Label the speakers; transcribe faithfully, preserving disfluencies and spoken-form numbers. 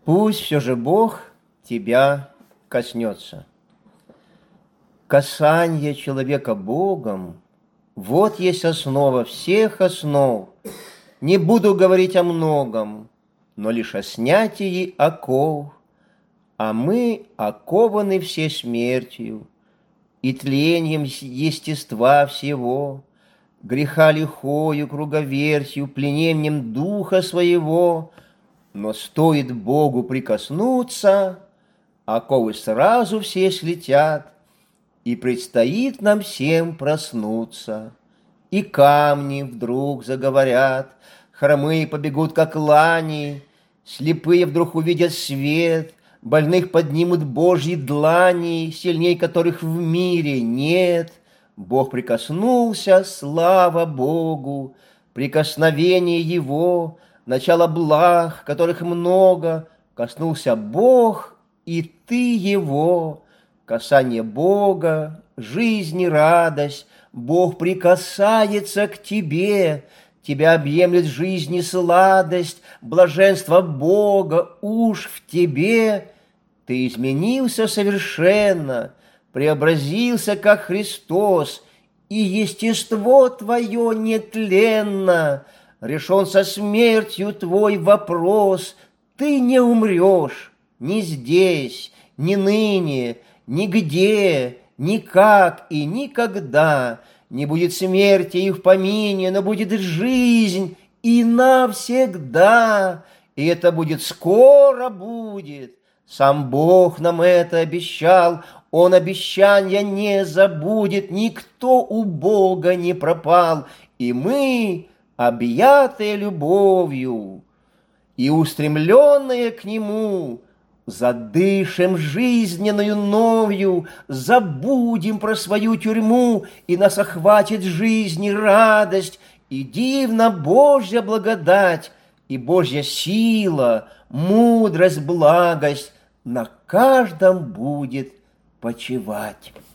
Speaker 1: Пусть все же Бог тебя коснется. Касание человека Богом – вот есть основа всех основ. Не буду говорить о многом, но лишь о снятии оков. А мы окованы все смертью и тлением естества всего, греха лихою круговертью, пленением духа своего. Но стоит Богу прикоснуться, оковы сразу все слетят, и предстоит нам всем проснуться. И камни вдруг заговорят, хромые побегут, как лани, слепые вдруг увидят свет, больных поднимут Божьи длани, сильней которых в мире нет. Бог прикоснулся, слава Богу, прикосновение Его, начало благ, которых много, коснулся Бог, и ты Его. Касание Бога, жизнь и радость, Бог прикасается к тебе, тебя объемлет жизнь и сладость, блаженство Бога уж в тебе. Ты изменился совершенно, преобразился, как Христос, и естество твое нетленно. Решен со смертью твой вопрос, ты не умрешь ни здесь, ни ныне, нигде, никак и никогда. Не будет смерти и в помине, но будет жизнь и навсегда. И это будет скоро будет. Сам Бог нам это обещал, Он обещания не забудет, никто у Бога не пропал. И мы, объятые любовью и устремленные к Нему, задышим жизненную новью, забудем про свою тюрьму, и нас охватит жизнь и радость, и дивна Божья благодать, и Божья сила, мудрость, благость на каждом будет почивать.